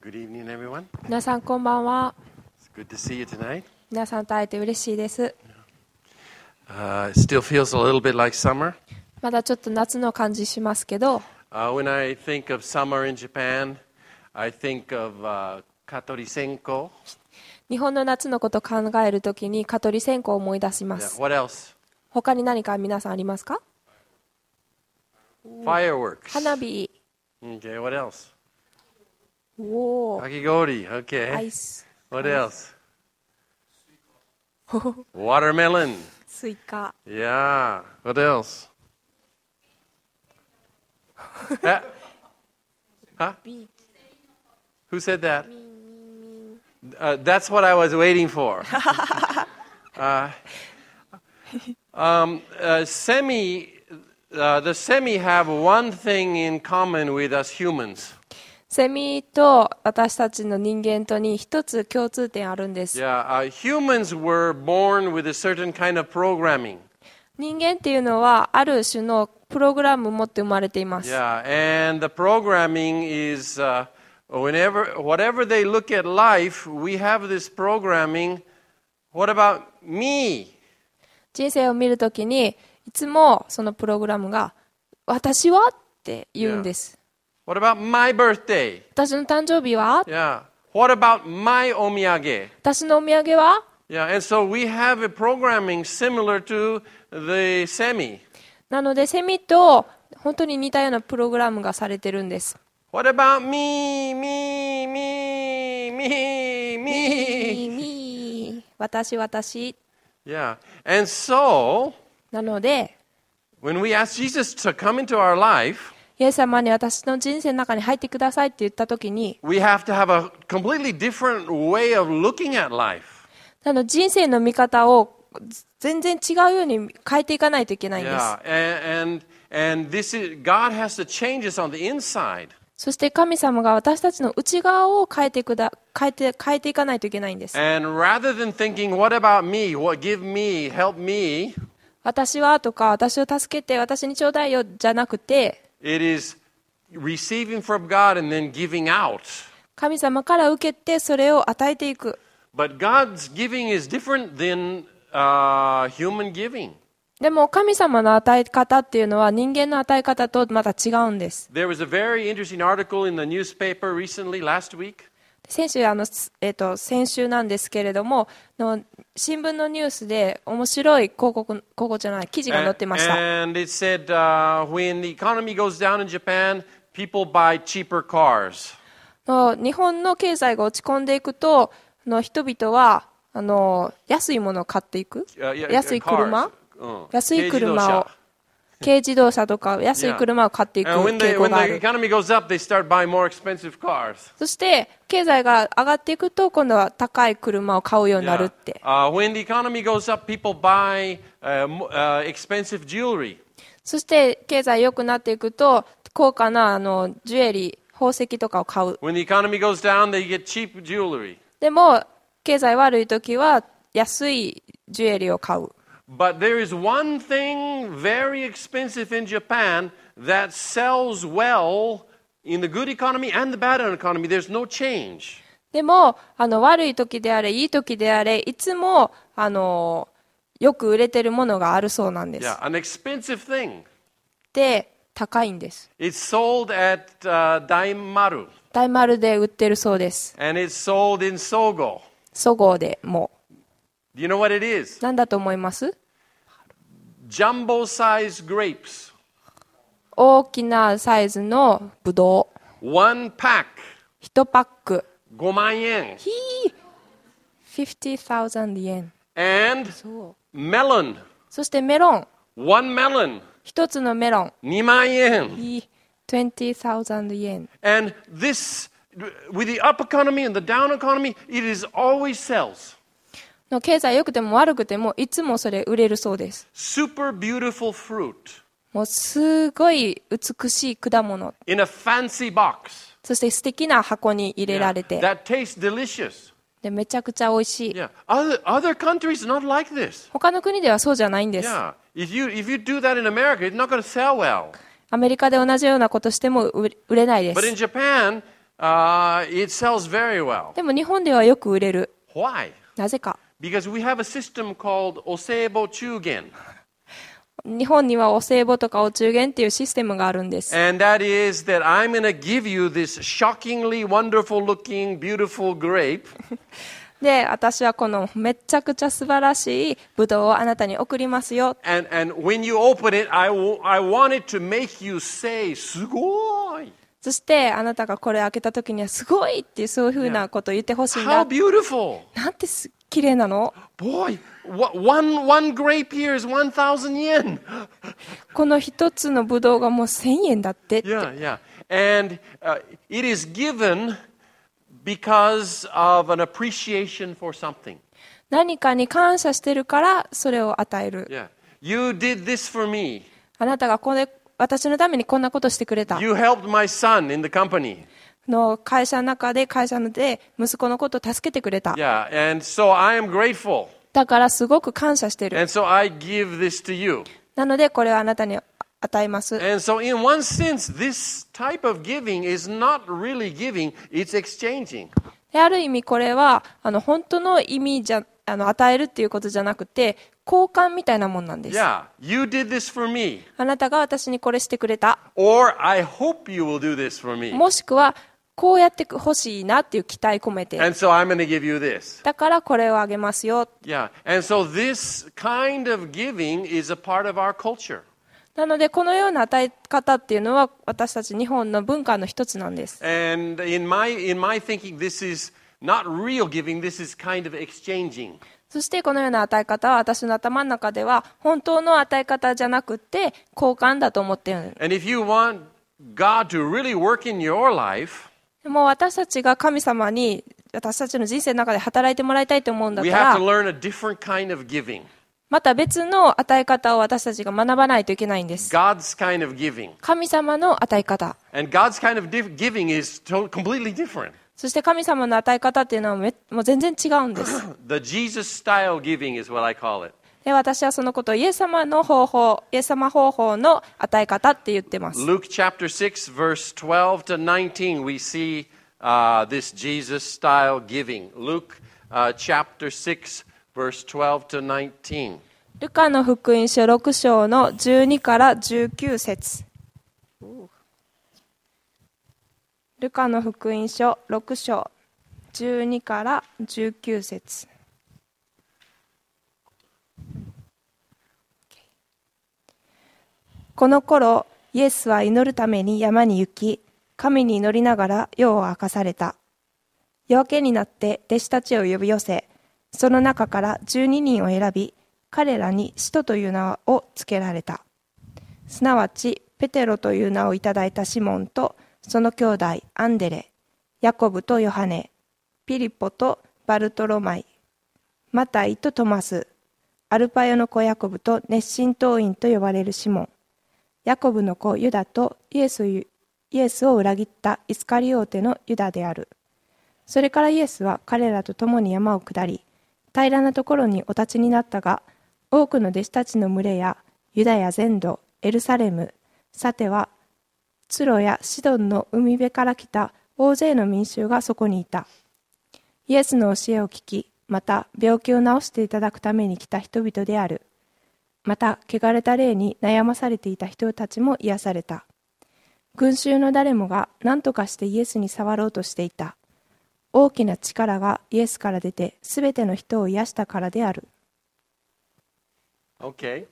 Good evening, everyone. 皆さんこんばんは。 It's good to see you tonight. 皆さんと会えて嬉しいです。 It still feels a little bit like summer. まだちょっと夏の感じしますけど、 When I think of summer in Japan, I think of Katori-senko. 日本の夏のことを考えるときに蚊取り線香を思い出しま Yeah, す。 what else? 他に何か皆さんありますか？ Fireworks. 花火、 Okay, what else? おー、 Kakigori. ア Okay. イス、 What else? Watermelon. スイカ、 Yeah. What else? Huh? Who said that? That's what I was waiting for. The semi have one thing in common with us humans. セミと私たちの人間とに一つ共通点あるんです。 Yeah, humans were born with a certain kind of programming. 人間っていうのはある種のプログラムを持って生まれています。 Yeah, and the programming is whatever they look at life, we have this programming. What about me? 人生を見るときにいつもそのプログラムが私はって言うんです。 What about my birthday? 私の誕生日は Yeah. What about my omiyage? 私のお土産は Yeah, and so we have a programming similar to the semi. なのでセミと本当に似たようなプログラムがされてるんです。 What about me, me, me, me, me? 私 Yeah, and so なので when we ask Jesus to come into our life, イエス様に私の人生の中に入ってくださいって言ったときに we have to have a completely different way of looking at life. 人生の見方を全然違うように変えていかないといけないんです。 Yeah, and this is God has to change us on the inside. そして神様が私たちの内側を変えていかないといけないんです。 And rather than thinking, what about me? What give me? Help me? 私はとか私を助けて私にちょうだいよじゃなくて It is receiving from God and then giving out. 神様から受けてそれを与えていく。 But God's giving is different than human giving. でも神様の与え方っていうのは人間の与え方とまた違うんです。 There was a very interesting article in the newspaper recently, last week. 先週なんですけれども新聞のニュースで面白い記事が載ってました。 And it said when the economy goes down in Japan, people buy cheaper cars. 日本の経済が落ち込んでいくと人々は安いものを買っていく。安い車、安い車を軽自動車とか安い車を買っていく And 傾向があ when the る。 economy goes up, they start buying more expensive cars. そして経済が上がっていくと今度は高い車を買うようになるって。 When the economy goes up, people buy expensive jewelry. そして経済良くなっていくと高価なジュエリー、宝石とかを買う。 When the economy goes down, they get cheap jewelry. でも経済悪い時は安いジュエリーを買う。 But there is one thing very expensive in Japan that sells well in the good economy and the bad economy. There's no change. でも悪い時であれいい時であれいつもよく売れてるものがあるそうなんです。 Yeah, an expensive thing. で高いんです。 It's sold at Daimaru. 大丸で売ってるそうです。 And it's sold in Sogo. そごうでも Do you know what it is? 何だと思います？ Jumbo-sized grapes. 大きなサイズのブドウ One pack. 1パック 5万円. 50,000 yen。 And そう。 melon. そしてメロン One melon. 1つのメロン 2万円. 20,000 yen。 And this, with the up economy and the down economy, it is always sells. の経済良くても悪くてもいつもそれ売れるそうです。 Super beautiful fruit もうすごい美しい果物 in a fancy box. そして素敵な箱に入れられて That tastes delicious. でめちゃくちゃ美味しい。 Yeah. Other countries are not like this. 他の国ではそうじゃないんです。 Yeah. If you do that in America, it's not going to sell well. アメリカで同じようなことしても売れないで But in す。 Japan, it sells very well. でも日本ではよく売れる。 Why? なぜか。 Because we have a system called Osebo Chugen. 日本にはお歳暮とかお中元っていうシステムがあるんです。 And that is that I'm going to give you this shockingly wonderful looking beautiful grape. で、私はこのめちゃくちゃ素晴らしいブドウをあなたに送りますよ。 And when you open it, I want it to make you say, すごい。 そしてあなたがこれ開けた時にはすごいっていうそういうふうなことを言ってほしいんだ。 How beautiful! なんて綺麗なの Boy, one grape here is 1,000 yen. この一つのブドウがもう1000円だってって。 Yeah. And it is given because of an appreciation for something. 何かに感謝してるからそれを与える。 Yeah. You did this for me. あなたが私のためにこんなことしてくれた。 You helped my son in the company. の会社の中で息子のことを助けてくれた。 Yeah, and so I am grateful. だからすごく感謝してる。 And so I give this to you. なのでこれをあなたに与えます。 And so in one sense, this type of giving is not really giving, it's exchanging. である意味これは本当の意味与えるっていうことじゃなくて交換みたいなもんなんです。 Yeah, you did this for me. あなたが私にこれしてくれた。 Or I hope you will do this for me. もしくはこうやってほしいなっていう期待込めて。 And so I'm going to give you this. だからこれをあげますよ。 Yeah, and so this kind of giving is a part of our culture. なのでこのような与え方っていうのは私たち日本の文化の一つなんです。 And in my thinking, this is not real giving, this is kind of exchanging. そしてこのような与え方は私の頭の中では本当の与え方じゃなくて交換だと思っている。 And if you want God to really work in your life, もう私たちが神様に私たちの人生の中で働いてもらいたいと思うんだ we か have ら to learn a different kind of giving. また別の与え方を私たちが学ばないといけないんです。 God's kind of giving. 神様の与え方。 And God's kind of giving is completely different. そして神様の与え方っていうのはもう全然違うんです。 The Jesus style giving is what I call it. で私はそのことをイエス様方法の与え方って言ってます。 Luke chapter 6 verse 12 to 19 we see this Jesus style giving. Luke chapter 6 verse 12 to 19. ルカの福音書6章の12から19節。ルカの福音書6章12から19節。この頃、イエスは祈るために山に行き、神に祈りながら夜を明かされた。夜明けになって弟子たちを呼び寄せ、その中から12人を選び、彼らに使徒という名をつけられた。すなわち、ペテロという名をいただいたシモンと、その兄弟アンデレ、ヤコブとヨハネ、ピリポとバルトロマイ、マタイとトマス、アルパヨの子ヤコブと熱心党員と呼ばれるシモン、ヤコブの子ユダとイエスを裏切ったイスカリオーテのユダである。それからイエスは彼らと共に山を下り、平らなところにお立ちになったが、多くの弟子たちの群れやユダヤ全土、エルサレム、さてはツロやシドンの海辺から来た大勢の民衆がそこにいた。イエスの教えを聞き、また病気を治していただくために来た人々である。また汚れた霊に悩まされていた人たちも癒された。群衆の誰もが何とかしてイエスに触ろうとしていた。大きな力がイエスから出て、すべての人を癒したからである。 Okay.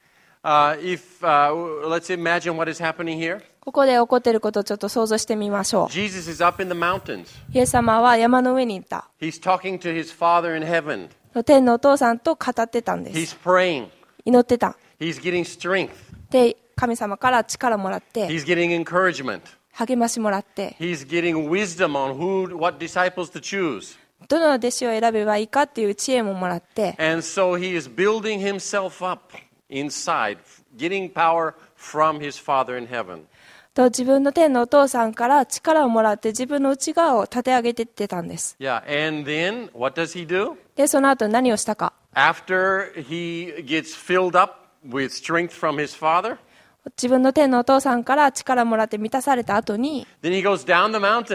Let's imagine what is happening here. ここで起こっていることをちょっと想像してみましょう。 Jesus is up in the mountains. イエス様は山の上にいた。 He's talking to his Father in heaven. 天のお父さんと語ってたんです。 He's praying. 祈ってた。 He's getting strength. で、神様から力もらって、 He's getting encouragement. 励ましもらって、 He's getting wisdom on what disciples to choose. どの弟子を選べばいいかっていう知恵ももらって、 And so he is building himself up inside, getting power from his Father in heaven. と自分の天のお父さんから力をもらって自分の内側を立て上げていってたんです。 Yeah, and then what does he do? で、その後何をしたか。 After he gets filled up with strength from his Father, 自分の天のお父さんから力をもらって満たされた後に、 then he goes down the mountain.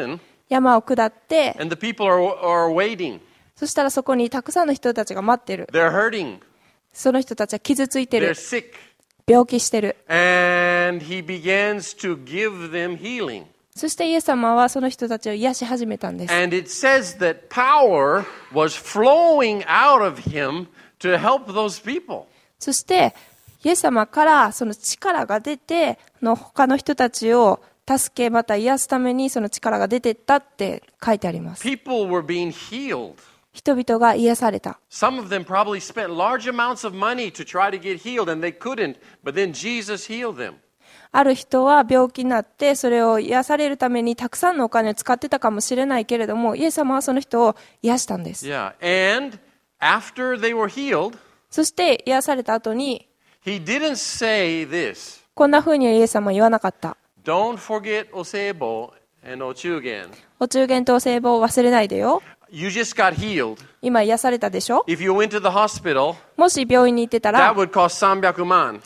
山を下って、 And the people are waiting. そしたらそこにたくさんの人たちが待ってる。 They're hurting. その人たちは傷ついてる。 They're sick. 病気してる。 And he begins to give them healing. そしてイエス様はその人たちを癒し始めたんです。 And it says that power was flowing out of him to help those people. そしてイエス様からその力が出て、他の人たちを助けまた癒すためにその力が出てったって書いてあります。 People were being healed. 人々が癒された。 Some of them probably spent large amounts of money to try to get healed and they couldn't, but then Jesus healed them. ある人は病気になってそれを癒されるためにたくさんのお金を使ってたかもしれないけれども、イエス様はその人を癒したんです。 Yeah, and after they were healed, そして癒された後に、 he didn't say this. こんな風にイエス様は言わなかった。 Don't forget osebo and ochugen. お中元とお歳暮を忘れないでよ。 You just got healed. 今癒されたでしょ。 If you went to the hospital, もし病院に行ってた that ら would cost 300万.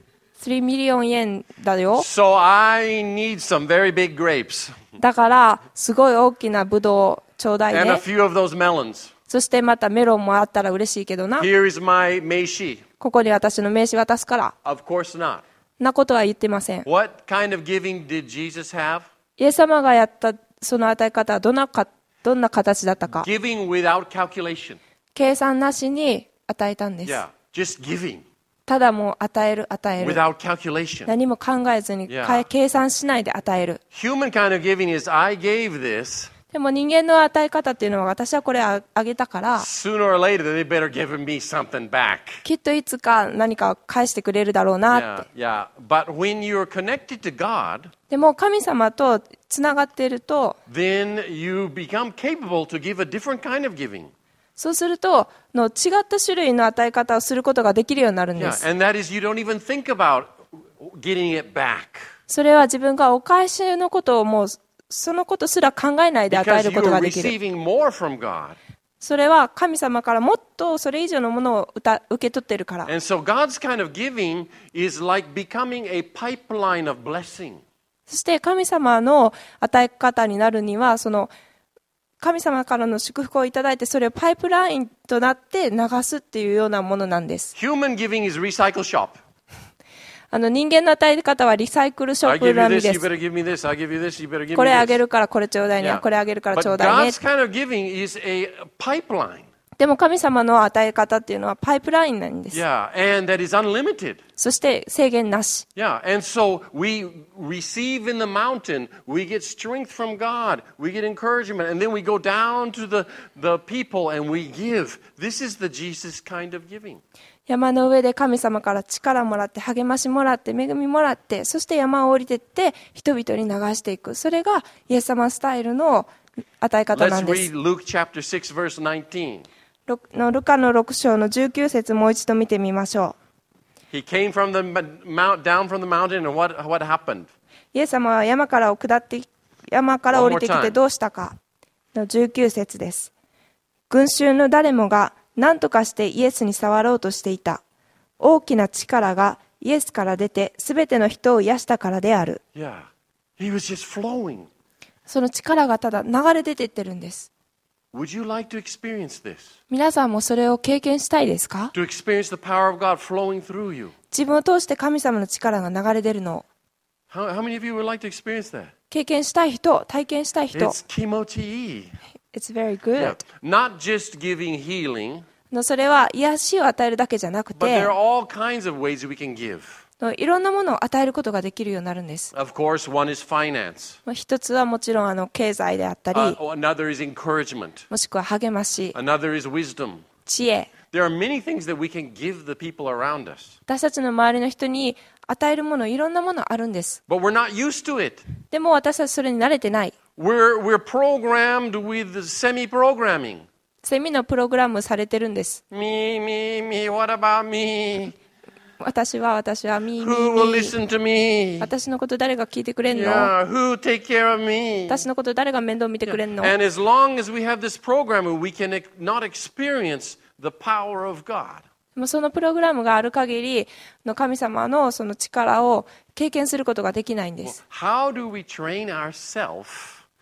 3ミリオン円だよ。 So I need some very big grapes だからすごい大きなブドウちょうだい and a ね。 few of those melons. そしてまたメロンもあったら嬉しいけどな。 Here is my meishi. ここに私の名刺渡すから。 Of course not. なことは言ってません。 What kind of giving did Jesus have? イエス様がやったその与え方はどんな形だったか。 Giving without calculation. 計算なしに与えたんです。 Yeah, just giving ただもう与える与える。 without calculation. 何も考えずに Yeah. 計算しないで与える。 Human kind of giving is I gave this. でも人間の与え方っていうのは私はこれあげたから Sooner or later they better give me something back. きっといつか何か返してくれるだろうなって。 Yeah. But when you're connected to God, でも神様とつながっていると then you become capable to give a different kind of giving. そうすると違った種類の与え方をすることができるようになるんで Yeah, す。 and that is you don't even think about getting it back. それは自分がお返しのことをもうそのことすら考えないで与え Because る you ことが are できる。 receiving more from God. それは神様からもっとそれ以上のものを受け取っているから。 And so God's kind of giving is like becoming a pipeline of blessing. そして神様の与え方になるにはその神様からの祝福をいただいてそれをパイプラインとなって流すっていうようなものなんです。 Human giving is recycle shop. 人間の与え方はリサイクルショ I ップ give you 並み this, で you す。 better give me this. I give you this, you better give こ me れあげ this. るからこれちょうだいね、 Yeah. これあげるからちょ But うだいね。 God's kind of giving is a pipeline. でも神様の与え方っていうのはパイプラインなんです。 Yeah, and that is unlimited. そして制限なし。 Yeah, and so we receive in the mountain, we get strength from God, we get encouragement, and then we go down to the people and we give. This is the Jesus kind of giving. 山の上で神様から力もらって励ましもらって恵みもらってそして山を降りてって人々に流していく。それがイエス様スタイルの与え方な Let's んです。 read Luke chapter 6, verse 19. ルカの6章の19節もう一度見てみましょ He came from the down from the mountain, and what happened? う。イエス様は山から降りてきてどうしたかの19節です。群衆の誰もが何とかしてイエスに触ろうとしていた。大きな力がイエスから出てすべての人を癒したからである。 Yeah, he was just flowing. その力がただ流れ出てってるんです。 Would you like to experience this? 皆さんもそれを経験したいですか？ To experience the power of God flowing through you? 自分を通して神様の力が流れ出るのを How many of you would like to experience that? 経験したい人、体験したい人。 It's kimochi. It's very Yeah. good. Not just giving healing, それは癒しを与えるだけじゃなく but there て are、all kinds of ways we can give. いろんなものを与えることができるようになるんです。 Of course, one is finance. 一つはもちろん経済であったり、 Another is encouragement. もしくは励まし、 Another is wisdom. 知恵。 There are many things that we can give the people around us. 私たちの周りの人に与えるもの、いろんなものあるんです。 But we're not used to it. でも私たちそれに慣れてない。 We're programmed with semi-programming. セミのプログラムされてるんです。 Me, what about me? 私は、ミーミ Who will ーミー。 listen to me? 私のこと誰が聞いてくれんの？ Yeah, who take care of me? 私のこと誰が面倒見てくれんの？ And as long as we have this program, we can not experience the power of God. でもそのプログラムがある限りの神様のその力を経験することができないんです。 How do we train ourselves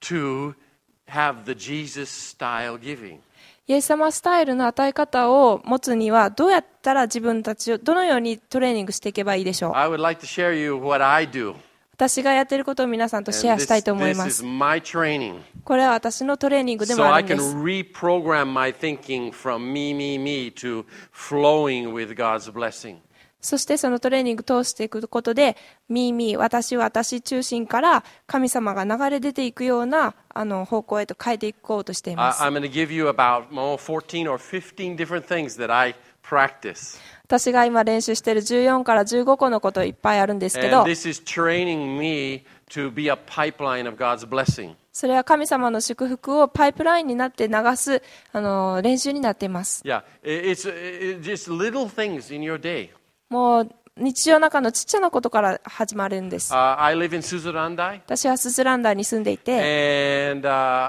to have the Jesus style giving. イエス様スタイルの与え方を持つにはどうやったら自分たちをどのようにトレーニングしていけばいいでしょう。 I would like to share you what I do. 私がやっていることを皆さんとシェアしたいと思いま This す。 is my training. これは私のトレーニングでも So あ I るんです。 can reprogram my thinking from me to flowing with God's blessing. そしてそのトレーニングを通していくことで、私中心から神様が流れ出ていくような方向へと変えていこうとしています。 I'm going to give you about 14 or 15 different things that I practice. 私が今練習している14から15個のこといっぱいあるんですけ And ど、 this is training me to be a pipeline of God's blessing. それは神様の祝福をパイプラインになって流す練習になっています。 Yeah, it's just little things in your day. もう日常の中のちっちゃなことから始まるんです。 I live in Suzurandai. 私はスズランダに住んでいて、 And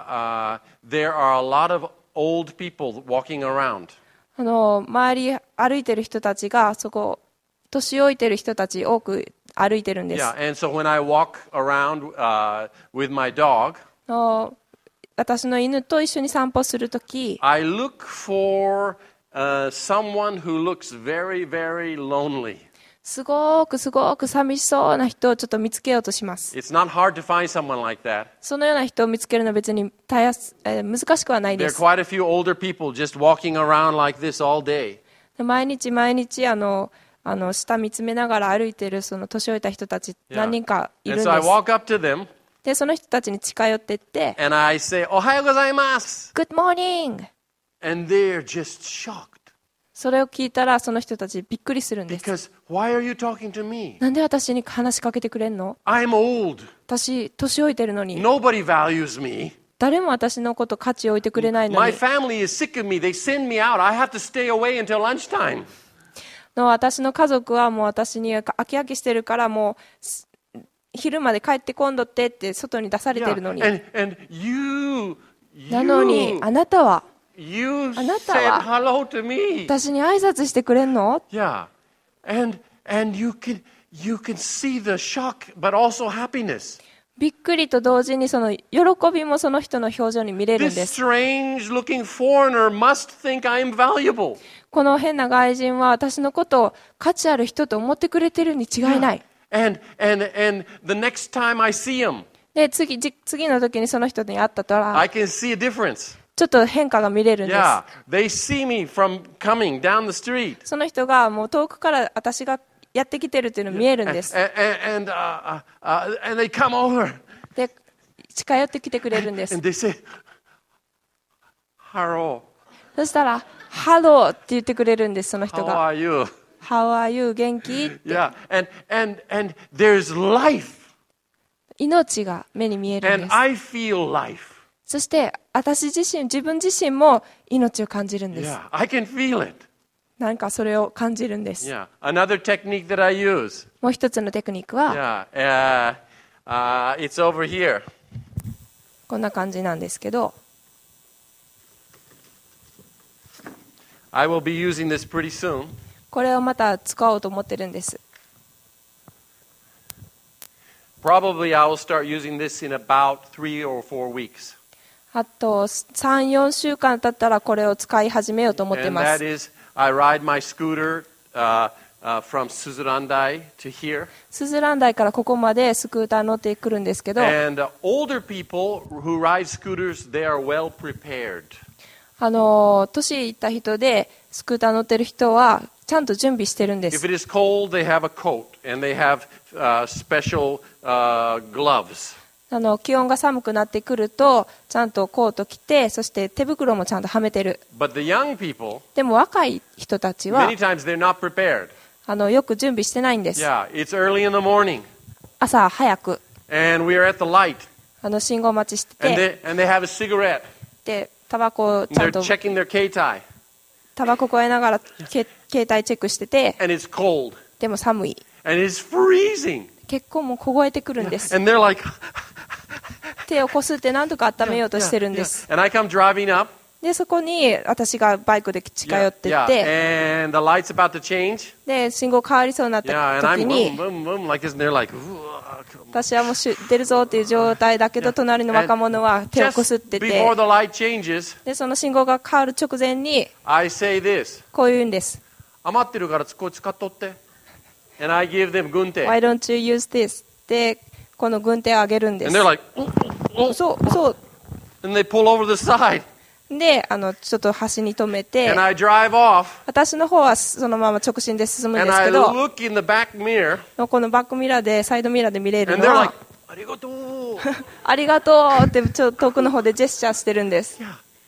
there are a lot of old people walking around. 周り歩いてる人たちがそこ年老いてる人たち多く歩いてるんです。 Yeah, and so when I walk around with my dog, 私の犬と一緒に散歩するとき、 I look for someone who looks very, very lonely. すごく寂しそうな人をちょっと見つけようとします。 It's not hard to find someone like that. そのような人を見つけるのは別に難しくはないで There are す。 quite a few older people just walking around like this all day. 毎日下見つめながら歩いているその年老いた人たち Yeah. 何人かいるん And で so I す。 walk up to them で、その人たちに近寄っていって、 and I say, "Ohayo gozaimasu." Good morning! And they're just shocked. それを聞いたらその人たちびっくりするんです。 Because why are you talking to me? なんで私に話しかけてくれんの？ I'm old. 私、年老いてるのに。 Nobody values me. 誰も私のこと価値を置いてくれないの My に。 family is sick of me. They send me out. I have to stay away until lunchtime. 私の家族はもう私に飽き飽きしてるからもう昼まで帰ってこんどってって外に出されてるのに。 And you なのにあなたは you あなた said は hello to me. 私に挨拶してくれんの？ Yeah. And you can see the shock but also happiness. びっくりと同時にその喜びもその人の表情に見れるん This です。 strange looking foreigner must think I'm valuable. この変な外人は私のことを価値ある人と思ってくれてるに違いない。 And the next time I see him, で、次の時にその人に会ったら I can see a difference. ちょっと変化が見れるんです。 Yeah, they see me from coming down the street. その人がもう遠くから私がやってきてるっていうの見えるんです。 And they come over で、近寄ってきてくれるんです。 and they say, "Hello, そしたら、ハローって言ってくれるんです、その人 how が。 are you?" How are you? 元気？ Yeah, and there's life, 命が目に見えるん and です。 I feel life. そして自分自身も命を感じるんです。 Yeah, I can feel it. なんかそれを感じるんです。 Yeah, another technique that I use. もう一つのテクニックは Yeah, it's over here. こんな感じなんですけど、 I will be using this pretty soon. これをまた使おうと思ってるんです。 Probably I will start using this in about 3 or 4 weeks. あと3、4週間経ったらこれを使い始めようと思ってい And ま that す。 is, I ride my scooter from Suzurandai to here. スズランダイからここまでスクーター乗ってくるんですけど、 And older people who ride scooters, they are well prepared. 年いった人でスクーター乗ってる人はちゃんと準備してるんで If す。 it is cold, they have a coat and they have special gloves. 気温が寒くなってくるとちゃんとコート着て、そして手袋もちゃんとはめてる。 But the young people, でも若い人たちは many times they're not prepared. よく準備してないんです。 Yeah, it's early in the morning 朝早く and we are at the light 信号待ちして and て、 they have a cigarette. でタバコをちゃ They're んと checking their keitai タバコ加えながら携帯チェックしてて、 and it's cold でも寒い。 and it's freezing. 結構もう凍えてくるんです。 And they're like, 手をこすって何とか温めようとしてるんです。 And I come driving up で、そこに私がバイクで近寄ってって、 and the light's about to change. で、信号変わりそうになった時に、私はもう出るぞっていう状態だけど、隣の若者は手をこすってて、で、その信号が変わる直前に、こう言うんです。 余ってるからこれ使っとって。And I give them 軍手。 Why don't you use this? で、この軍手をあげるんです。 And they're like, そう、そう。 And they pull over the side. で、ちょっと端に止めて、 And I drive off. 私の方はそのまま直進で進むんですけど、 And I look in the back mirror. このバックミラーで、サイドミラーで見れるの And they're は、 like, ありがとう。 ありがとうってちょっと遠くの方でジェスチャーしてるんです。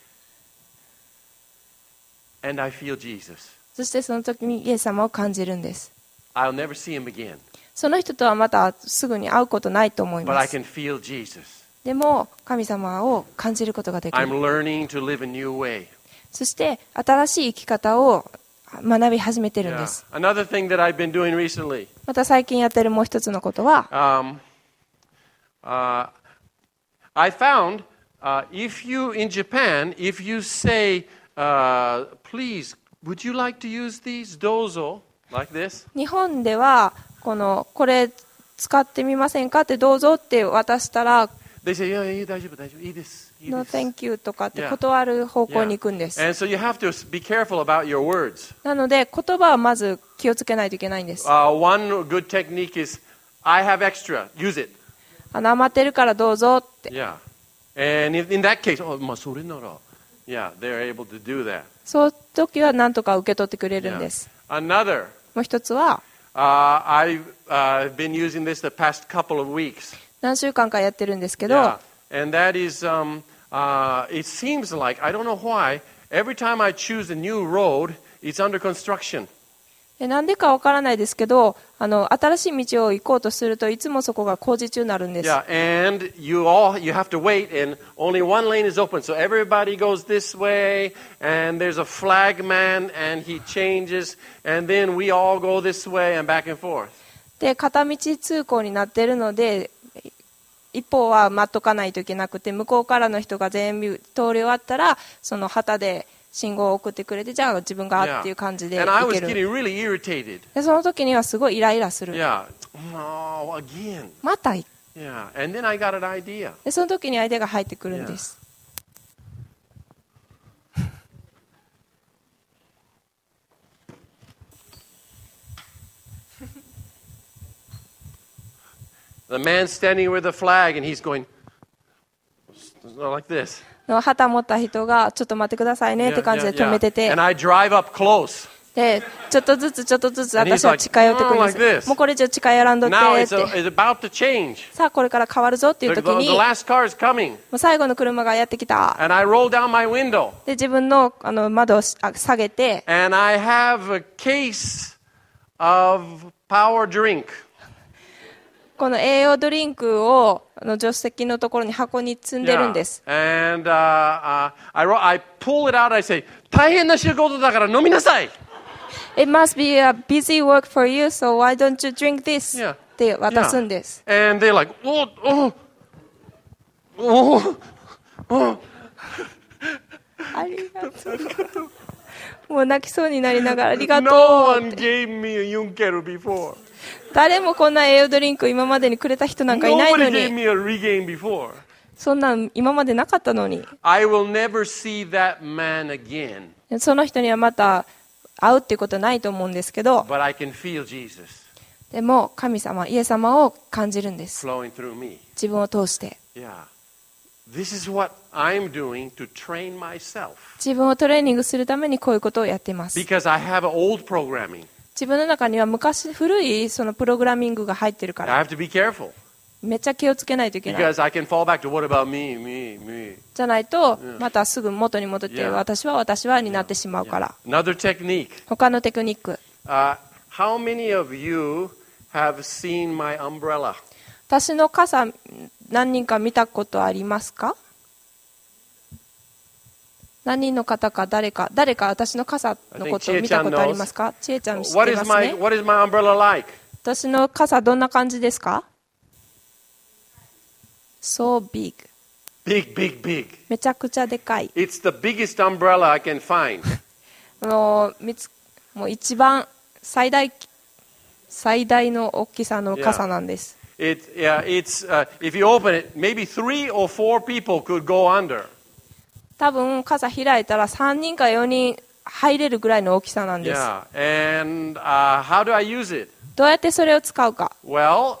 And I feel Jesus. そしてその時にイエス様を感じるんです。 I'll never see him again. その人とはまたすぐに会うことないと思い But ま I す。 can feel Jesus. でも神様を感じることができる。 I'm learning to live a new way. そして新しい生き方を学び始めてるんです。 Another thing that I've been doing recently. また最近やってるもう一つのことは、 I found if you in Japan, if you say, please, would you like to use these? どうぞ like this. 日本ではこれ使ってみませんかってどうぞって渡したら、 They say, yeah, 大丈夫、大丈夫、いいです。 No, thank you とかって断る方向に行くんです。 And so you have to be careful about your words. なので言葉はまず気をつけないといけないんです。 One good technique is, I have extra, use it. 余ってるからどうぞって。 Yeah. And in that case, まあそれなら、yeah, they're able to do that. そういう時は何とか受け取ってくれるんです。 Another. もう一つは、 I've been using this the past couple of weeks. 何週間かやってるんですけど、 Yeah. And that is, it seems like, I don't know why, every time I choose a new road, it's under construction. なんでかわからないですけど、新しい道を行こうとするといつもそこが工事中になるんです。 Yeah, and you have to wait, and only one lane is open, so everybody goes this way, and there's a flag man, and he changes, and then we all go this way and back and forth. で、片道通行になっているので、一方は待っとかないといけなくて、向こうからの人が全部通り終わったら、その旗で信号を送ってくれて、じゃあ自分がっていう感じで行ける。で、その時にはすごいイライラする。また。で、その時にアイデアが入ってくるんです。 The man standing with the flag, and he's going like this. 旗持った人がちょっと待ってくださいねって感じで止めてて、 And I drive up close. でちょっとずつ私は近寄ってくるんです。もうこれ以上近寄らんどってって。 It's about to change. さあこれから変わるぞっていう時に、 The last car is coming. もう最後の車がやってきた。 And I roll down my window. で自分の窓を下げて、 And I have a case of power drink. この栄養ドリンクを助手席のところに箱に積んでるんです。 And I pull it out. I say, 大変な仕事だから飲みなさい。 It must be a busy work for you, so why don't you drink this? って渡すんです。 And they're like, ありがとう。もう泣きそうになりながらありがとう。 No one gave me a Junker before. 誰もこんな栄養ドリンク今までにくれた人なんかいないのに。そんなん今までなかったのに。その人にはまた会うっていうことはないと思うんですけど、でも神様、イエス様を感じるんです。自分を通して。自分をトレーニングするためにこういうことをやっています。自分の中には古いそのプログラミングが入ってるから。めっちゃ気をつけないといけない。じゃないと、またすぐ元に戻って、私はになってしまうから。他のテクニック。私の傘、何人か見たことありますか？何人の方か誰か私の傘のことを見たことありますか？ちえちゃん知ってますね。私の傘どんな感じですか？ So big. Big, big, big. めちゃくちゃでかい。 It's the biggest umbrella I can find. もう一番最大の大きさの傘なんです。 If you open it, maybe 3 or 4 people could go under. 多分傘開いたら3人か4人入れるぐらいの大きさなんです。 Yeah. And how do I use it? どうやってそれを使うか。 Well,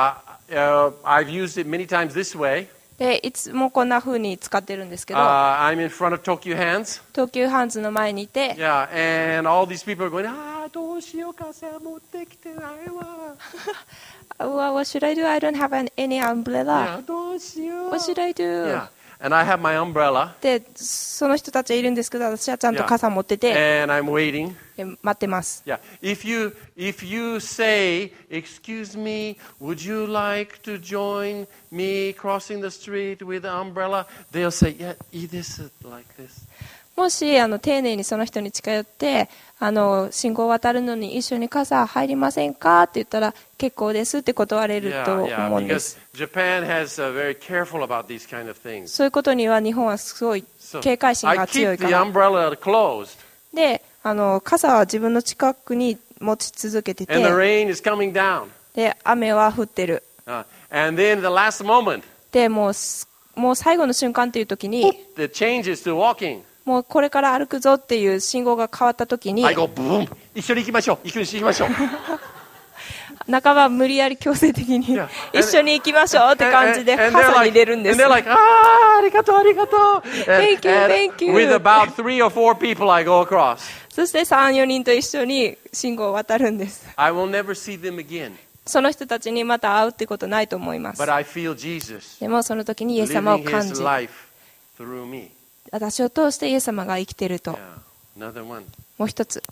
I've used it many times this way. でいつもこんな風に使ってるんですけど、 I'm in front of Tokyo Hands. 東急ハンズの前にいて、 Yeah, and all these people are going, どうしよう傘持ってきてないわ。 What should I do? I don't have any umbrella. Yeah, どうしよう。 What should I do? Yeah, and I have my umbrella. で、その人たちはいるんですけど、私はちゃんと傘持ってて、 And I'm waiting. 待ってます。 Yeah, if you say, excuse me, would you like to join me crossing the street with the umbrella? They'll say, yeah, いいです like this. もし丁寧にその人に近寄って信号を渡るのに一緒に傘入りませんかって言ったら結構ですって断れると思うんです。 Japan has very careful about these kind of things. そういうことには日本はすごい警戒心が強いから。 I keep the umbrella closed. で、傘は自分の近くに持ち続けてて、 And the rain is coming down. で、雨は降ってる。 And then the last moment. で、もう最後の瞬間という時に、 the changes to walking. もうこれから歩くぞっていう信号が変わった時に、 I go boom. 一緒に行きましょう。一緒に行きましょう。 半ば無理やり強制的に一緒に行きましょうって感じで傘に入れるんです。 And they're like, ありがとう、ありがとう。 Thank you, thank you. With about 3 or 4 people I go across. そして3、4人と一緒に信号を渡るんです。 I will never see them again. その人たちにまた会うってことないと思います。 But I feel Jesus でもその時にイエス様を living 感 his じ、 life through me. 私を通してイエス様が生きていると。 Yeah. Another one. もう一つ。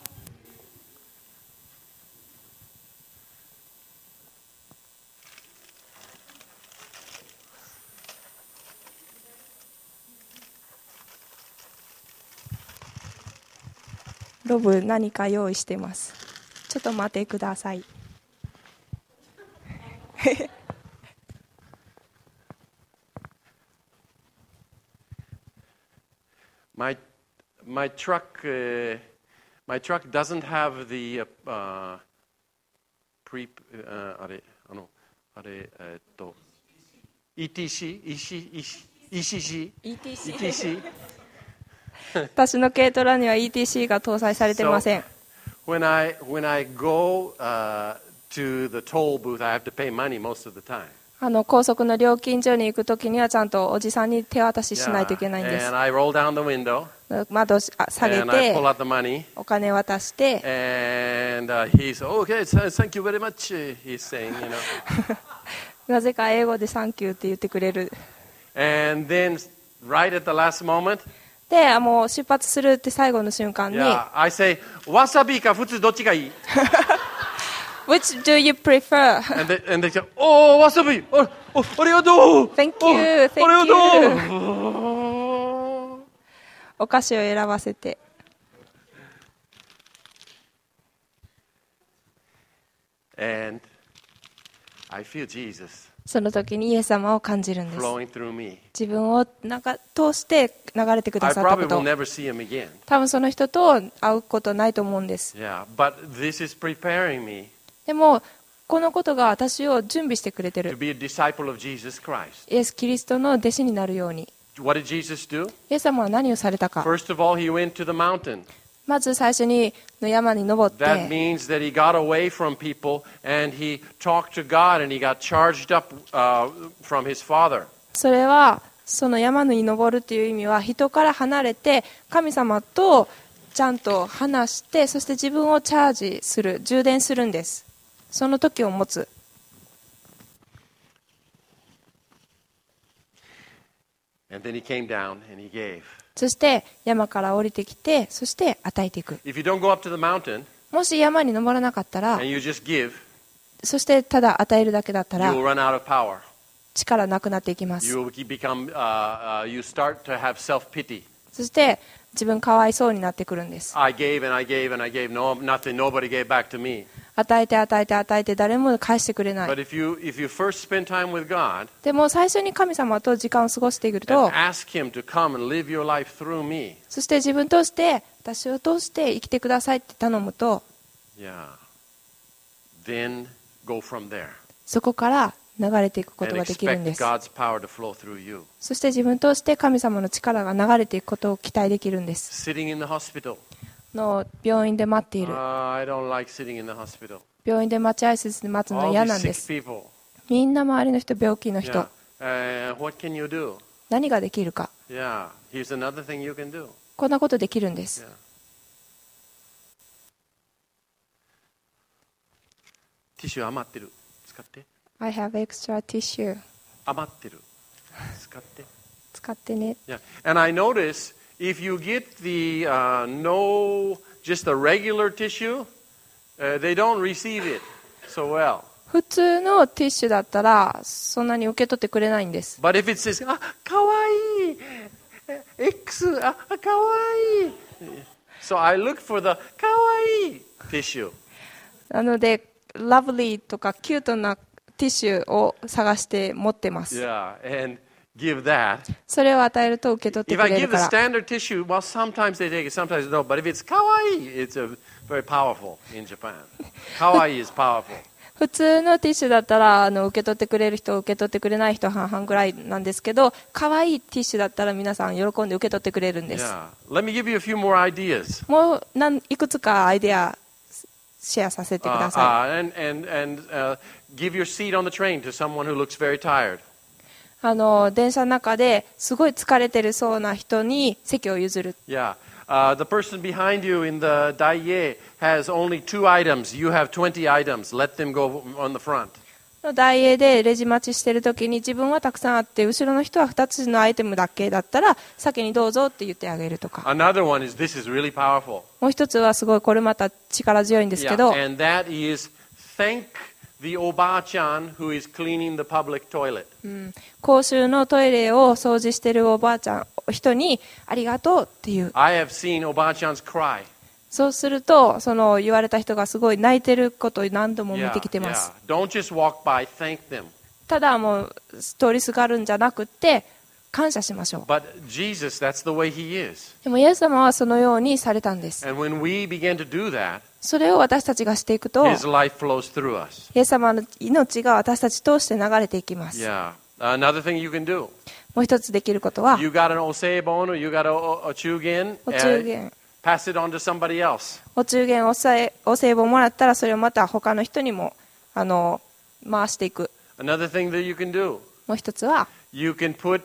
ロブ何か用意してます。ちょっと待ってください。 My truck doesn't have the ETC 私の軽トラには ETC が搭載されていません。 When I go to the toll booth, I have to pay money most of the time. 高速の料金所に行くときにはちゃんとおじさんに手渡ししないといけないんです。 And I roll down the window. 窓下げ And I て pull out the money. お金渡して、 And he's okay. Thank you very much. He's saying, you know. なぜか英語でサンキューって言ってくれる。 And then right at the last moment. で、もう出発するって最後の瞬間に、 Yeah, I say, わさびか普通どっちがいい？ Which do you prefer? And they say, おー、わさび、ありがとう。 Thank you, thank you. ありがとう。 お菓子を選ばせて。 And I feel Jesus その時にイエス様を感じるんです。 flowing through me. 自分を通して流れてくだ I さったこ probably と will。never see him again. 多分その人と会うことないと思うんです。 Yeah, but this is preparing me でもこのことが私を準備してくれて to る。 be a disciple of Jesus Christ. イエス・キリストの弟子になるように。 What did Jesus do? イエス様は何をされたか。 First of all, he went to the mountain. まず最初にの山に登っ That て、 means that he got away from people and he talked to God and he got charged up from his Father. それはその山に登るという意味は人から離れて神様とちゃんと話して、そして自分をチャージする、充電するんです。その時を持つ。 And then he came down and he gave. そして山から降りてきて、そして与えていく。 If you don't go up to the mountain もし山に登らなかったら、 and you just give, そしてただ与えるだけだった you ら will run out of power. 力なくなっていきま You す。 will become, you start to have self-pity. そして自分かわいそうになってくるんです。 I gave and I gave and I gave. No, nothing. Nobody gave back to me. 与えて与えて与えて誰も返してくれな But い。 if you first spend time with God でも最初に神様と時間を過ごしていく and と、 ask Him to come and live your life through me, そして自分として私を通して生きてくださいって頼むと、 yeah, then go from there そこから流れていくこと and ができるん expect です。 God's power to flow through you. そして自分として神様の力が流れていくことを期待できるんです。 Sitting in the hospital. の病院で待っている。 I don't like sitting in the hospital. 病院で待合室で待つの All 嫌 these なんで sick す。 people. みんな周りの人、病気の人、 Yeah. What can you do? 何ができるか。 Yeah. Here's another thing you can do. こんなことできるんです。 Yeah. ティッシュ余ってる。使って。 I have extra tissue. 余ってる。使って。 使ってね。 Yeah. And I notice if you get the just the regular tissue, they don't receive it so well. 普通のティッシュだったらそんなに受け取ってくれないんです。 But if it says, あ、かわいい X、あ、かわいい So I look for the かわいい tissue. なので、lovely とかキュートなティッシュを探して持ってます。 Yeah, and give that. それを与えると受け取って If く I れ give る the から。 standard tissue, well, sometimes they take it, sometimes they don't. But if it's かわいい it's very powerful in Japan. かわいい is powerful. 普通のティッシュだったら受け取ってくれる人、受け取ってくれない人半々ぐらいなんですけど、可愛いティッシュだったら皆さん喜んで受け取ってくれるんです。 Yeah. Let me give you a few more ideas. もういくつかアイデアシェアさせてください。 And give your seat on the train to someone who looks very tired. 電車の中ですごい疲れてるそうな人に席を譲る。 Yeah. The person behind you in the daie has only 2 items. You have 20 items. Let them go on the front. ダイエーでレジ待ちしてるときに自分はたくさんあって後ろの人は2つのアイテムだけだったら先にどうぞって言ってあげるとか。 Another one is this is really powerful. もう一つはすごいこれまた力強いんですけど、 Yeah. And that is thank the Oba-chan who is cleaning the public toilet. 公衆のトイレを掃除してるおばあちゃん人にありがとうっていう。 I have seen Oba-chans cry. そうするとその言われた人がすごい泣いてることを何度も見 Yeah, てきてます。 yeah. Don't just walk by, thank them. ただもう通りすがるんじゃなくって感謝しましょう。 But Jesus, that's the way he is. でもイエス様はそのようにされたんです。 And when we begin to do that, それを私たちがしていくと、 his life flows through us. イエス様の命が私たち通して流れていきます。 Yeah. Another thing you can do. もう一つできることは、 You got an oseibon or you got a chugen, お中元、 pass it on to somebody else. お中元、お歳暮をもらったらそれをまた他の人にも回していく。 Another thing that you can do. もう一つは、 You can put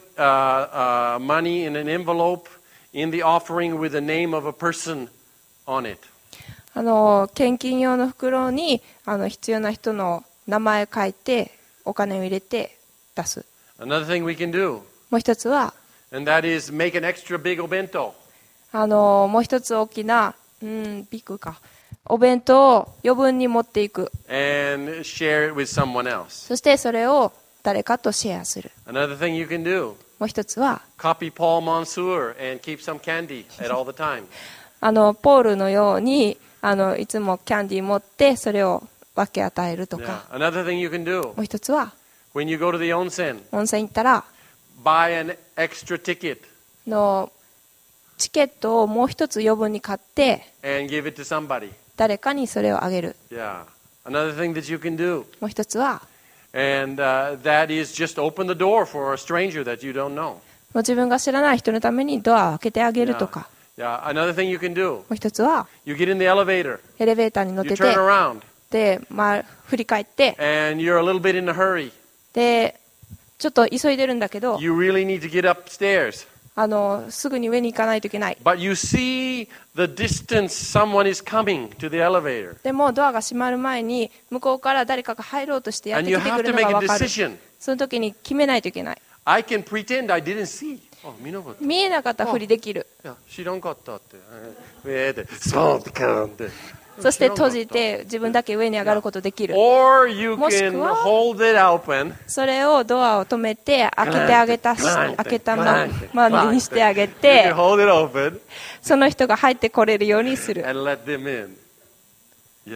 money in an envelope in the offering with the name of a person on it. 献金用の袋に必要な人の名前書いてお金を入れて出す。 Another thing we can do, もう一つは、 and that is make an extra big obento. もう一つ大きな、ビッグか、お弁当を余分に持っていく。 And share it with someone else. そしてそれを誰かとシェアする。 Another thing you can do, もう一つは、 copy Paul Mansour and keep some candy at all the time. ポールのようにいつもキャンディー持ってそれを分け与えると Yeah. か。 Another thing you can do, もう一つは、 when you go to the onsen, 温泉行ったら buy an extra ticket チケットをもう一つ余分に買って and give it to somebody. 誰かにそれをあげる。 Yeah. Another thing that you can do, もう一つは、 and that is just open the door for a stranger that you don't know. もう自分が知らない人のためにドアを開けてあげるとか。 Yeah. Another thing you can do, もう一つは、 you get in the elevator, エレベーターに乗っ you て turn て、 around, で、振り返って、 and you're a little bit in a hurry. で、ちょっと急いでるんだけど、 You really need to get upstairs. すぐに上に行かないといけない。 But you see the distance someone is coming to the elevator. でもドアが閉まる前に向こうから誰かが入ろうとしてやっ And て you きて have くる to の make が a 分かる。 decision. その時に決めないといけない。 I can pretend I didn't see. 見なかった。 見えなかったふりできる。 いや、知らんかったって。で、スポーンってカーンって。 そして閉じて自分だけ上に上がることできる。 Or you もし can くは hold it open. それをドアを止めて開けてあげたし、開けたままにしてあげ You て can、hold it open その人が入ってこれるようにする。 and let them in. Yeah.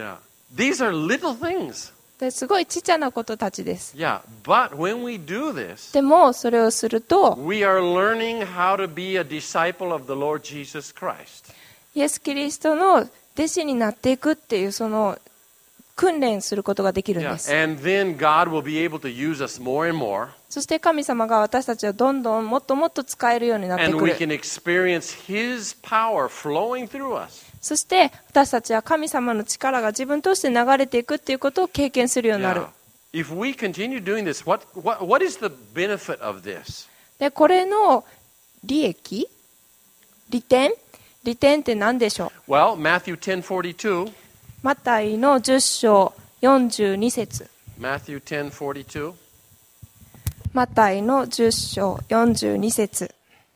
These are little things. ですごいちっちゃなことたちです。 Yeah, but when we do this, でもそれをすると、 we are learning how to be a disciple of the Lord Jesus Christ. イエス・キリストの弟子になっていくっていうその訓練することができるんです。 And then God will be able to use us more and more. そして神様が私たちをどんどんもっともっと使えるようになってく And we る。 can experience His power flowing through us. そして私たちは神様の力が自分として流れていくっていうことを経験するようになる。 Yeah. If we continue doing this, what is the benefit of this? で、これの利益、利点って何でしょう？ Well, Matthew 10:42. マタイの10章42節。 Matthew 10:42. マタイの10章42節。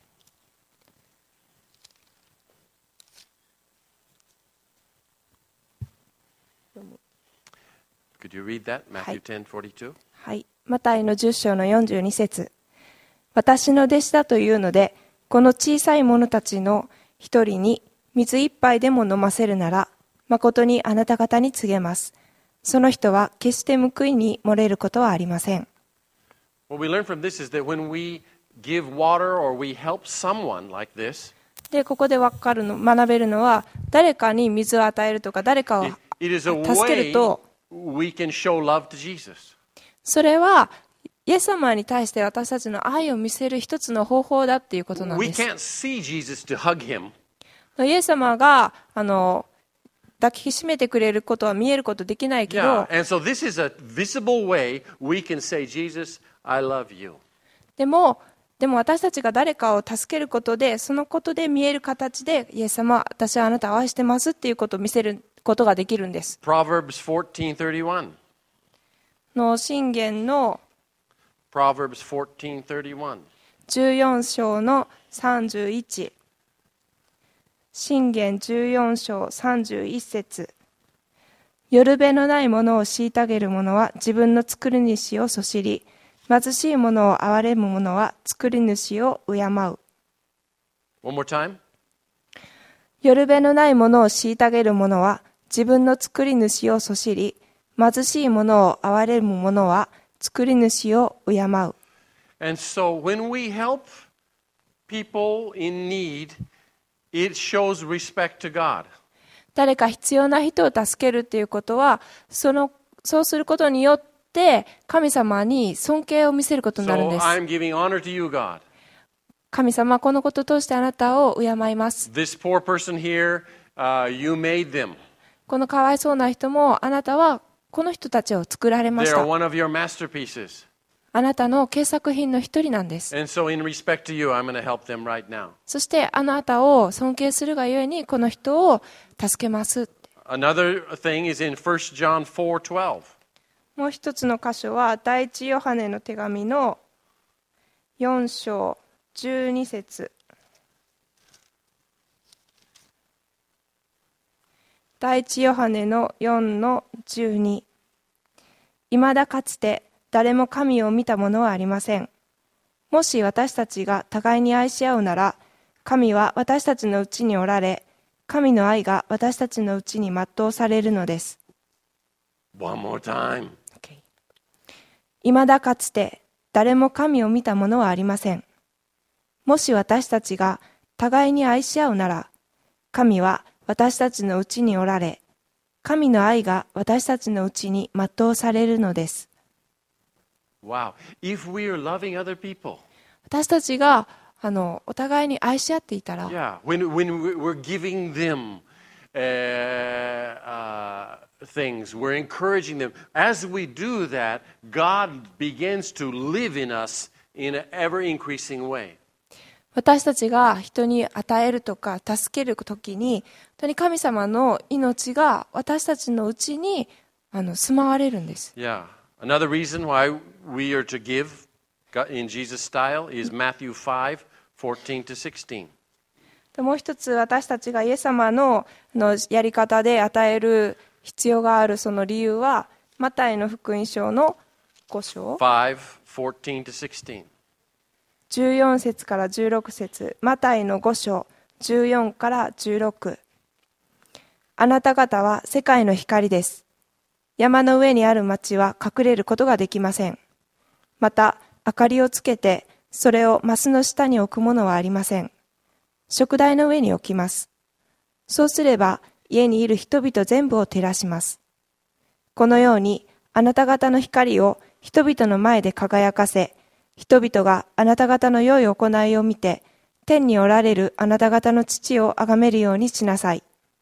Could you read that? Matthew 10:42. はい。マタイの10章の42節。私の弟子だというので、この小さい者たちの一人に水一杯でも飲ませるなら、誠にあなた方に告げます。その人は決して報いに漏れることはありません。 What we learn from this is that when we give water or we help someone like this, で、ここで学べるのは、誰かに水を与えるとか、誰かを it is a 助ける way と、 we can show love to Jesus. それは、イエス様に対して私たちの愛を見せる一つの方法だっていうことなん We です。 can't see Jesus to hug him. イエス様が抱きしめてくれることは見えることできないけど、 Yeah, and so this is a visible way we can say, Jesus, I love you. でも私たちが誰かを助けることで、そのことで見える形で、イエス様、私はあなたを愛してますっていうことを見せることができるんです。 Proverbs 14:31. の箴言の Proverbs 14:31. 14章の31。箴言14章31節。よるべのないものを虐げる者は自分の作り主をそしり、貧しい者を憐れむ者は作り主を敬う。 One more time. よるべのないものを虐げる者は自分の作り主をそしり、貧しい者を憐れむ者は作り主を敬う。 And so when we help people in need, it shows respect to God. 誰か必要な人を助けるっていうことは、そうすることによって神様に尊敬を見せることになるんで So す。 I'm giving honor to you, God. 神様はこのことを通してあなたを敬います。 This poor person here, you made them. このかわいそうな人もあなたはこの人たちを作られま They し are た。 one of your masterpieces. あなたの傑作品の一人なんです。 And so in respect to you, I'm going to help them right now. そしてあなたを尊敬するがゆえにこの人を助けます。 Another thing is in 1 John 4:12. もう一つの箇所は第一ヨハネの手紙の4章12節。第一ヨハネの4の12。いまだかつて誰も神を見たものはありません。もし私たちが互いに愛し合うなら、神は私たちのうちにおられ、神の愛が私たちのうちに全うされるのです。 One more time. いまだかつて誰も神を見たものはありません。もし私たちが互いに愛し合うなら、神は私たちのうちにおられ、神の愛が私たちのうちに全うされるのです。 Wow. If we are loving other people, 私たちがお互いに愛し合っていたら、 yeah, when we're giving them things, we're encouraging them. As we do that, God begins to live in us in an ever-increasing way. 私たちが人に与えるとか助けるときに、本当に神様の命が私たちのうちに住まわれるんです。 Yeah. Another reason why we are to give in Jesus' style is Matthew 5:14-16. もう一つ私たちがイエス様のやり方で与える必要があるその理由は、マタイの福音書の5章 5:14-16. 14節から16節、マタイの5章14から16。あなた方は世界の光です。 山の上にある町は隠れることができません。また、明かりをつけて、それをマスの下に置くものはありません。食台の上に置きます。そうすれば、家にいる人々全部を照らします。このように、あなた方の光を人々の前で輝かせ、人々があなた方の良い行いを見て、天におられるあなた方の父を崇めるようにしなさい。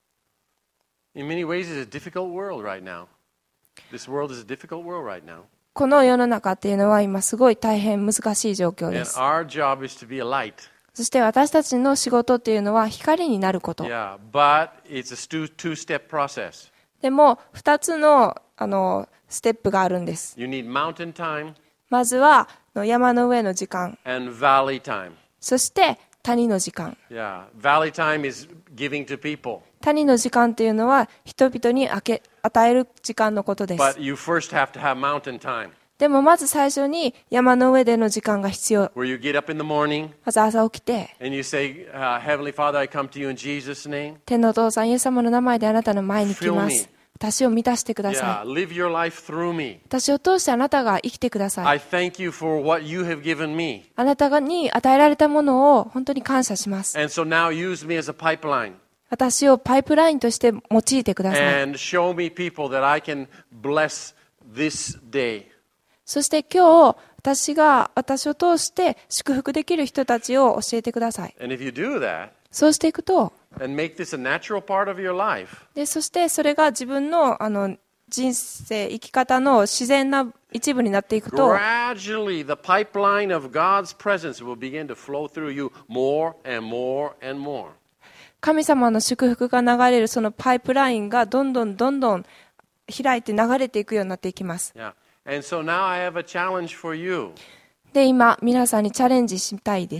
In many ways, it's a difficult world right now. This world is a difficult world right now. この世の中っていうのは今すごい大変難しい状況で And す。 our job is to be a light. そして私たちの仕事っていうのは光になること。 Yeah, but it's a two-step process. でも2つの、ステップがあるんです。 You need mountain time まずは山の上の時間、 and valley time. そして谷の時間。 Yeah, valley time is giving to people. 谷の時間っていうのは人々に与える時間のことです。 But you first have to have mountain time, でもまず最初に山の上での時間が必要。 where you get up in the morning まず朝起きて、 and you say, Heavenly Father, I come to you in Jesus' name. 天のお父さんイエス様の名前であなたの前に来ま Fill す me.。 私を満たしてくだ Yeah, さい。 live your life through me. 私を通してあなたが生きてください。 I thank you for what you have given me. あなたに与えられたものを本当に感謝します。 And so now use me as a pipeline 私をパイプラインとして用いてください。 and show me people that I can bless this day. そして今日、私を通して祝福できる人たちを教えてください。 And if you do that そうしていくと、 and make this a natural part of your life, でそしてそれが自分の、人生、生き方の自然な一部になっていくと、 gradually the pipeline of God's presence will begin to flow through you more and more and more. 神様の祝福が流れるそのパイプラインがどんどん開いて流れていくようになっていきます。 Yeah. And so now I have a challenge for you. で、今、皆さんにチャレンジしたいです。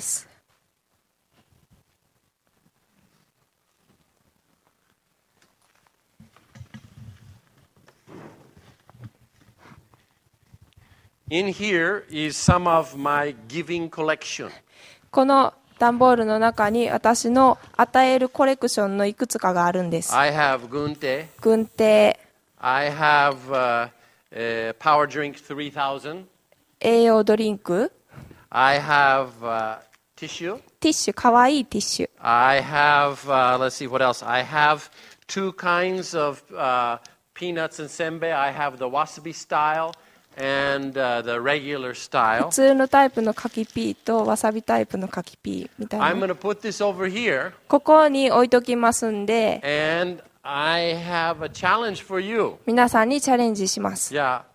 In here is some of my giving collection. この段ボールの中に私の与えるコレクションのいくつかがあるんです。 I have Gunte. 軍手、 I have Power Drink 3000. 栄養ドリンク、 I have tissue. ティッシュ、かわいいティッシュ。 I have, let's see, what else? I have two kinds of peanuts and senbei. I have the wasabi style and the regular 普 style. 通のタイプの柿ピーとわさびタイプの柿ピーみたい I'm な。 going to put this over here, ここに置いときますんで、 and I have a challenge for you. 皆さんにチャレンジします。 Yeah,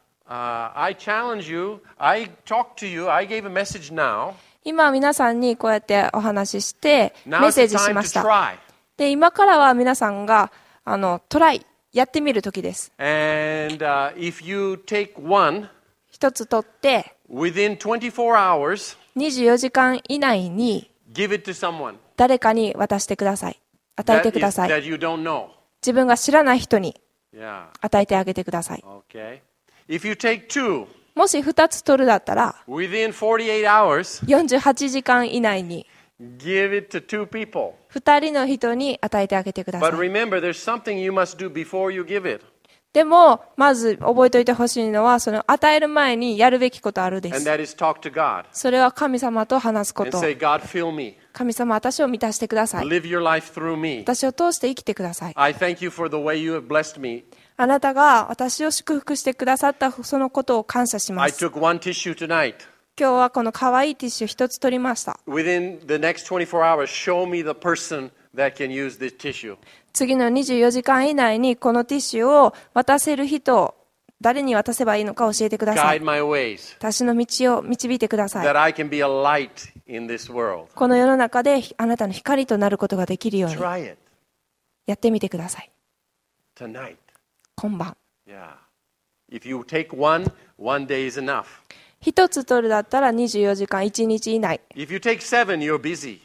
I challenge you. I talked to you. I gave a message now. 今皆さんにこうやってお話ししてメ Now ッセー it's ジし time ま to した。 try. で、今からは皆さんがトライ、やってみるときです。 And if you take one 一つ取って、 within 24 hours, 24時間以内に give it to someone 誰かに渡してください。与えて that, ください。 that you don't know. 自分が知らない人に Yeah. 与えてあげてください。 Okay. If you take two もし2つ取るだったら、 within 48 hours, 48時間以内に give it to two people. 2人の人に与えてあげてくださ But い。 remember, there's something you must do before you give it. でも、まず覚えておいてほしいのは、その与える前にやるべきことあるで And す。 that is talk to God それは神様と話すこ and と。 say, God, fill me. 神様、私を満たしてください。 Live your life through me. 私を通して生きてください。 I thank you for the way you have blessed me. あなたが私を祝福してくださったそのことを感謝しま I す。 took one tissue tonight. 今日はこの可愛いティッシュ一つ取りました。 Within the next 24 hours, show me the person that can use this tissue. 次の24時間以内にこのティッシュを渡せる人、誰に渡せばいいのか教えてください Guide。my ways 私の道を導いてください。 that I can be a light in this world. この世の中であなたの光となることができるように Try it やってみてください。 tonight. 今晩。 Yeah. If you take one, one day is enough. 一つ取るだったら24時間1日以内。 If you take seven, you're busy.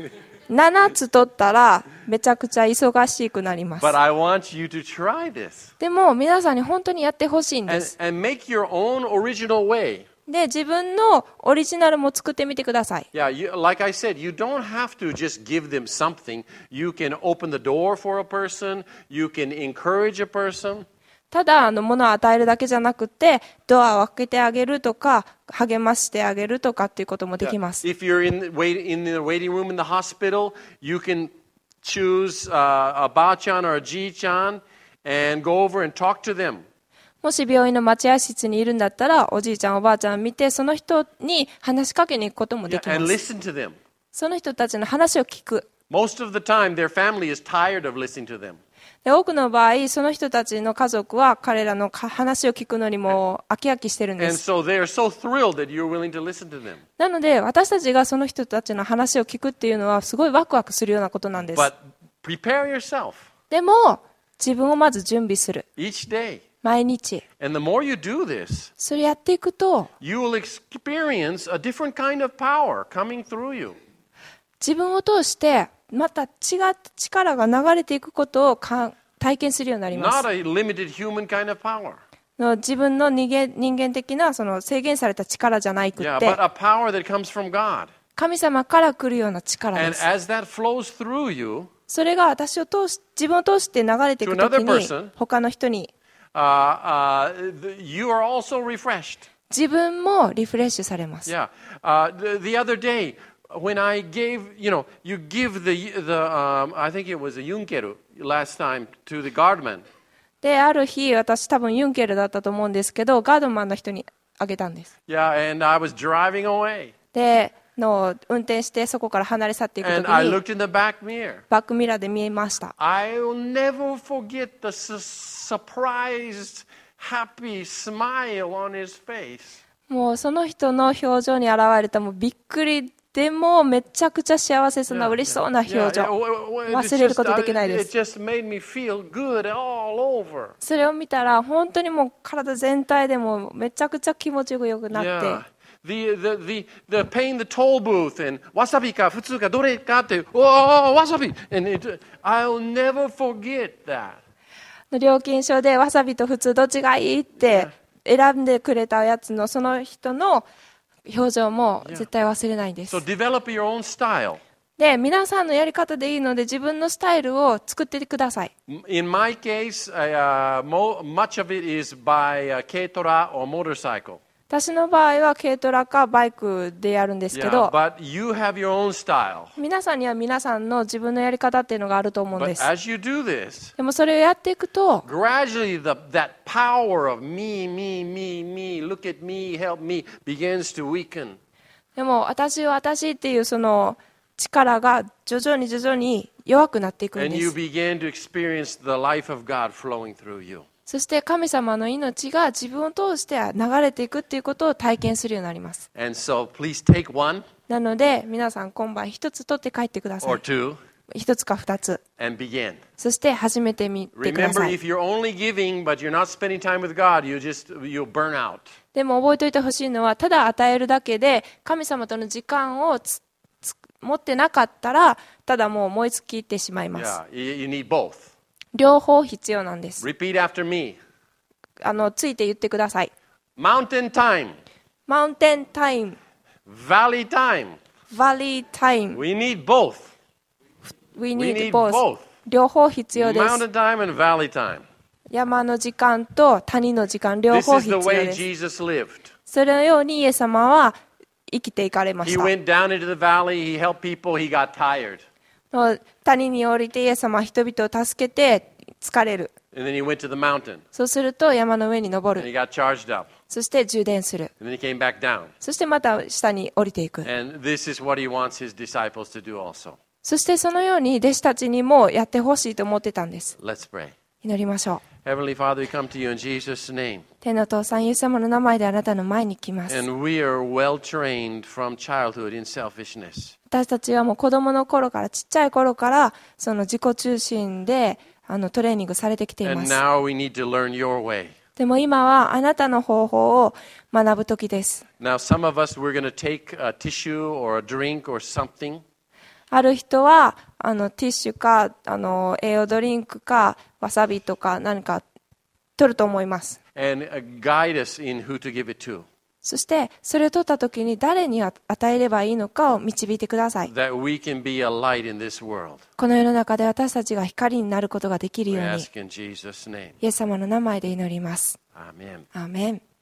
7つ取ったらめちゃくちゃ忙しくなります。 But I want you to try this でも皆さんに本当にやってほしいんで and, す。 and make your own original way. で、自分のオリジナルも作ってみてください。 Yeah, like I said, you don't have to just give them something. You can open the door for a person. You can encourage a person. ただ物を与えるだけじゃなくて、ドアを開けてあげるとか励ましてあげるとかっていうこともできます。 If you're in the waiting room in the hospital, you can choose a ba-chan or a ji-chan and go over and talk to them. もし病院の待合室にいるんだったら、おじいちゃんおばあちゃん見て、その人に話しかけに行くこともできます。 And listen to them. その人たちの話を聞く。 Most of the time, their family is tired of listening to them. で、多くの場合、その人たちの家族は彼らの話を聞くのにも飽き飽きしてるんです。 And so they are so thrilled that you're willing to listen to them. なので、私たちがその人たちの話を聞くっていうのはすごいワクワクするようなことなんです。 But prepare yourself. でも、自分をまず準備する。 Each day. 毎日。 And the more you do this, それやっていくと、 you will experience a different kind of power coming through you. 自分を通してまた違った力が流れていくことを体験するようになります。 Not a limited human kind of power. 自分の人間的なその制限された力じゃなくて、 Yeah, but a power that comes from God. 神様から来るような力で And す。 as that flows through you, それが自分を通して流れていくとき To another に person, 他の人に you are also refreshed. 自分もリフレッシュされます。 Yeah. The other day, when I gave, you give I think it was a Junkeru last time to the guardman. で、ある日、私多分ユンケルだったと思うんですけど、ガードマンの人にあげたんです。 Yeah, and I was driving away. で、運転してそこから離れ去っていくとき And I に、 looked in the back mirror. バックミラーで見えました。 I'll never forget the surprised, happy smile on his face. もうその人の表情に現れたもうびっくりでもめちゃくちゃ幸せそうな嬉しそうな表情、忘れることできないです。 It just made me feel good all over. それを見たら本当にもう体全体でもめちゃくちゃ気持ちよくなって、 The paying the toll booth and わさびか普通かどれかってわさび and I'll never forget that. 料金所でわさびと普通どっちがいいって選んでくれたやつのその人の表情も絶対忘れないんです。 So develop your own style. で、皆さんのやり方でいいので自分のスタイルを作ってください。 In my case, much of it is by K-Tora or motorcycle. 私の場合は軽トラかバイクでやるんですけど、 But you have your own style. 皆さんには皆さんの自分のやり方っていうのがあると思うんで But す。 as you do this, でもそれをやっていくと、 gradually that power of me, look at me, help me, begins to weaken. でも私っていうその力が徐々に弱くなっていくん And で you す。 begin to experience the life of God flowing through you. そして神様の命が自分を通して流れていくっていうことを体験するようになります。 And so please take one なので皆さん今晩一つ取って帰ってくださ or い。 two 一つか二つ。 and begin. そして始めてみてくだ Remember, さい。 if you're only giving but you're not spending time with God, you'll burn out. でも覚えておいてほしいのは、ただ与えるだけで神様との時間を持ってなかったら、ただもう燃え尽きてしまいます。 Yeah, you need both. 両方必要なんです。 Repeat after me. ついて言ってください。 Mountain time. マウンテンタイム、 Valley time. バリータイム、 We need both. We We need need both. both. 両方必要です。 Mountain time and valley time. 山の時間と谷の時間、両 This 方 is 必 the 要 way です。 Jesus lived. それのようにイエス様は生きていかれま He した。 went down into the valley. He helped people. He got tired. 谷に降りてイエス様は人々を助けて疲れる。 And then he went to the mountain. そうすると山の上に登 And he る。 got charged up. そして充電する。 And then he came back down. そしてまた下に降りていく。 And this is what he wants his disciples to do also. そしてそのように弟子たちにもやってほしいと思ってたんです。 Let's pray. 祈りましょう。 Heavenly Father, we come to you in Jesus' name. 天のお父さん、イエス様の名前であなたの前に来ます。 And we are well trained from childhood in selfishness. 私たちはもう子供の頃から、ちっちゃい頃からその自己中心でトレーニングされてきていま And す。 now we need to learn your way. でも今はあなたの方法を学ぶ時です。 Now, some of us, we're going to take a tissue or a drink or something. ある人はティッシュか栄養ドリンクかわさびとか何か取ると思います。 And guide us in who to give it to. そしてそれを取った時に誰に与えればいいのかを導いてください。 That we can be a light in this world. この世の中で私たちが光になることができる We ように、 ask in Jesus' name. イエス様の名前で祈ります。 Amen. アーメン。